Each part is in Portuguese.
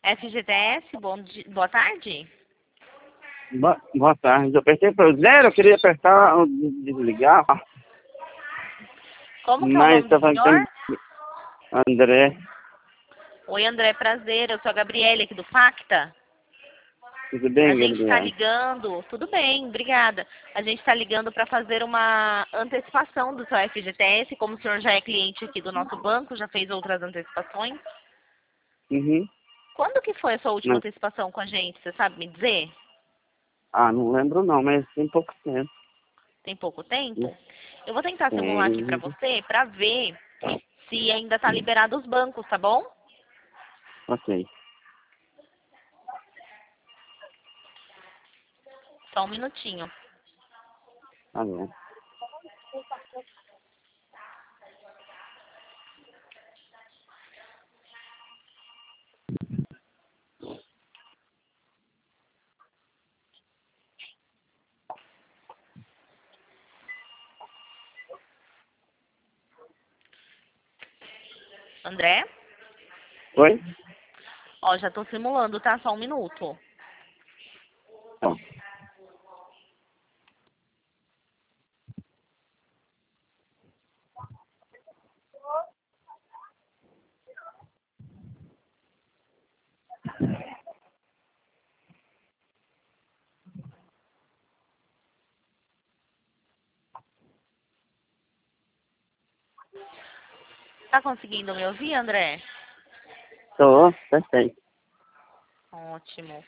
FGTS, boa tarde. Boa tarde. Eu apertei para o zero, eu queria apertar o desligar, Como que é o mas nome do estava senhor? André. Oi, André, prazer. Eu sou a Gabriele aqui do Pacta. Tudo A bem, gente está Gabriel? ligando, tudo bem, obrigada. A gente está ligando para fazer uma antecipação do seu FGTS, como o senhor já é cliente aqui do nosso banco, já fez outras antecipações. Uhum. Quando que foi a sua última Mas, antecipação com a gente? Você sabe me dizer? não lembro não, mas tem pouco tempo. Tem pouco tempo? Eu vou tentar simular aqui para Tem. você para ver se ainda está liberado os bancos, tá bom? Ok. Só um minutinho. Tá bom. André? Oi? Ó, já estou simulando, tá? Só um minuto. Bom. Tá conseguindo me ouvir, André? Tô, perfeito. Ótimo.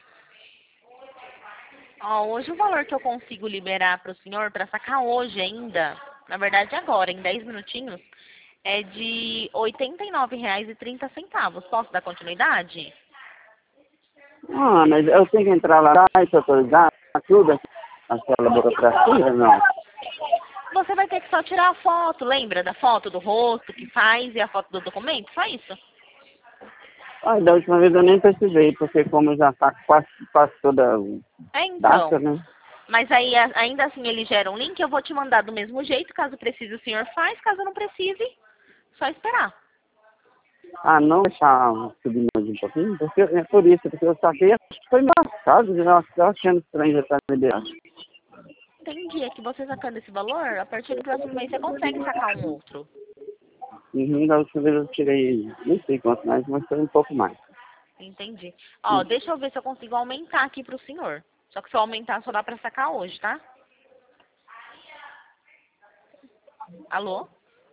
Ó, hoje o valor que eu consigo liberar para o senhor, para sacar hoje ainda, na verdade agora, em 10 minutinhos, é de R$ 89,30. Posso dar continuidade? Mas eu tenho que entrar lá e se autorizar tudo, aquela burocracia, não? Você vai ter que só tirar a foto, lembra da foto do rosto que faz e a foto do documento? Só isso. Da última vez eu nem precisei, porque como já tá quase toda É data, então. né? Mas aí, ainda assim, ele gera um link, eu vou te mandar do mesmo jeito. Caso precise, o senhor faz. Caso não precise, só esperar. Não deixar subir mais um pouquinho, porque é por isso, porque eu saquei, acho que foi marcado, eu estava achando estranho já estar liberado. Entendi. É que você sacando esse valor, a partir do próximo mês você consegue sacar um outro. Da última vez eu tirei, não sei quanto mais, mas foi um pouco mais. Entendi. Ó, deixa eu ver se eu consigo aumentar aqui pro senhor. Só que se eu aumentar, só dá pra sacar hoje, tá? Alô?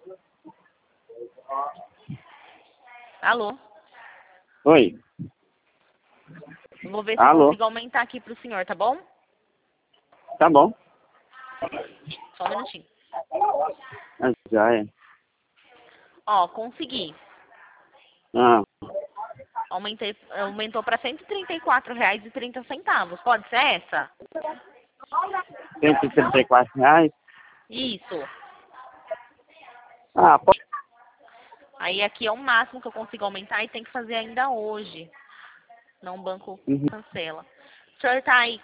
Alô? Oi, Eu vou ver se eu alô, consigo aumentar aqui pro senhor, tá bom? tá bom, Só um minutinho. já é. Ó, consegui. Ah, Aumentou para R$ 134,30. Pode ser essa? R$ 134. Isso. Pode. Aí aqui é o máximo que eu consigo aumentar e tem que fazer ainda hoje. Não o banco Uhum. cancela. O senhor tá aí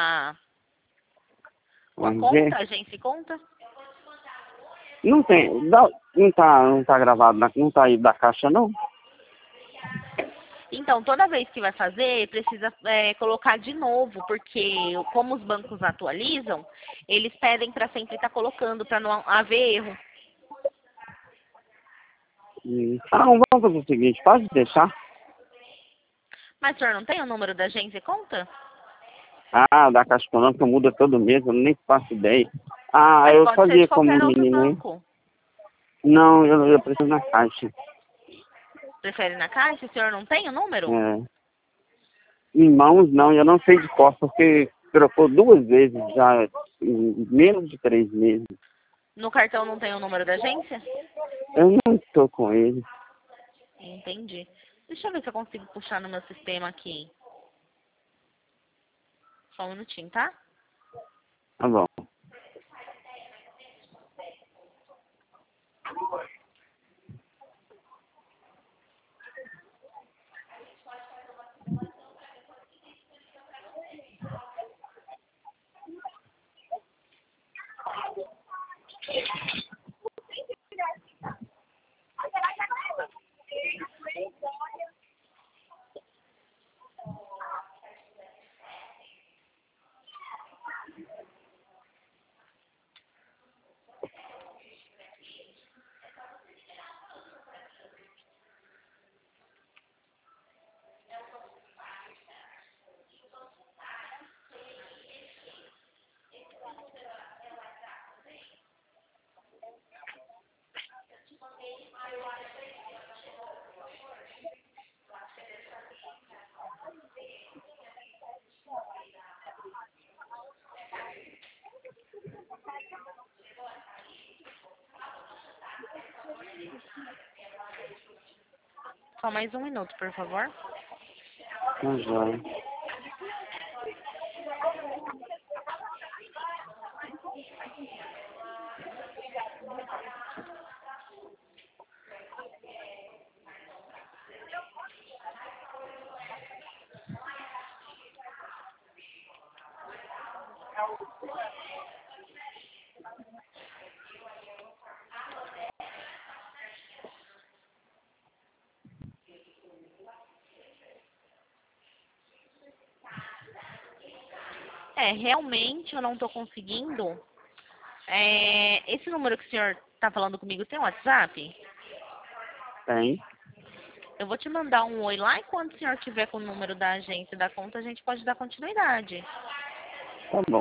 com a Vamos ver. conta, agência e conta? Não tem, não tá gravado, não tá aí da caixa não? Então, toda vez que vai fazer, precisa colocar de novo, porque como os bancos atualizam, eles pedem para sempre estar colocando, para não haver erro. Vamos fazer o seguinte, pode deixar? Mas o senhor não tem o número da agência e conta? Da Caixa Econômica muda todo mês, eu nem faço ideia. Mas Eu pode ser de fazia como qualquer outro menino, hein? banco. Não, eu preciso na Caixa. Prefere na caixa? O senhor não tem o número? Em mãos, não, eu não sei de cor, porque trocou 2 vezes já, em menos de 3 meses. No cartão não tem o número da agência? Eu não estou com ele. Entendi. Deixa eu ver se eu consigo puxar no meu sistema aqui. Só um minutinho, tá? Tá bom. Só mais um minuto, por favor. Tá joia. Realmente eu não estou conseguindo. Esse número que o senhor está falando comigo tem WhatsApp? Tem. Eu vou te mandar um oi lá e quando o senhor tiver com o número da agência e da conta, a gente pode dar continuidade. Tá bom.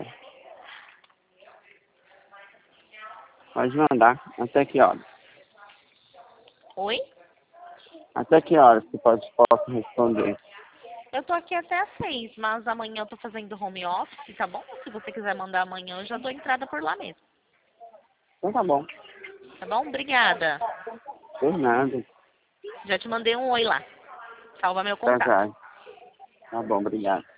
Pode mandar. Até que horas? Oi? Até que horas que posso responder? Eu tô aqui até às 6, mas amanhã eu tô fazendo home office, tá bom? Se você quiser mandar amanhã, eu já dou entrada por lá mesmo. Então tá bom. Tá bom? Obrigada. Por nada. Já te mandei um oi lá. Salva meu Tá contato. já. Tá bom, obrigado.